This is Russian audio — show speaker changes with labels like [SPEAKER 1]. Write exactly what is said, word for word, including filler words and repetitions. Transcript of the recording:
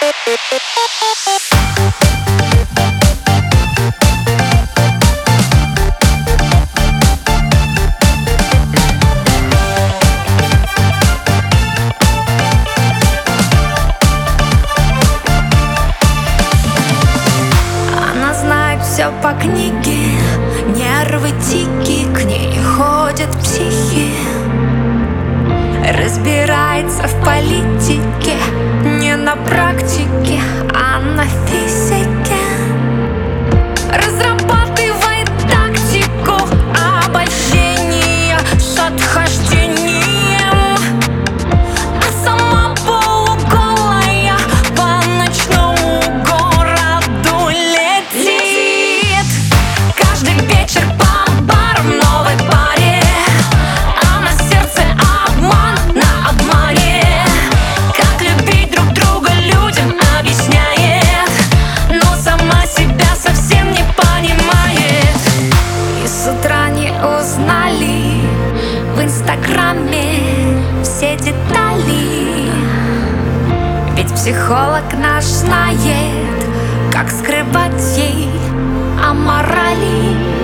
[SPEAKER 1] Все по книге, нервы тики, к ней ходят психи. Разбирается в политике, не на практике, а на физике. Разрабатывает тактику обольщения с отхождением, а сама полуголая по ночному городу летит. Каждый вечер по барам в новой паре, а на сердце обман на обмане. Как любить друг друга людям объясняет, но сама себя совсем не понимает. И с утра не узнали в инстаграме все детали, ведь психолог наш знает, как скрывать ей о морали.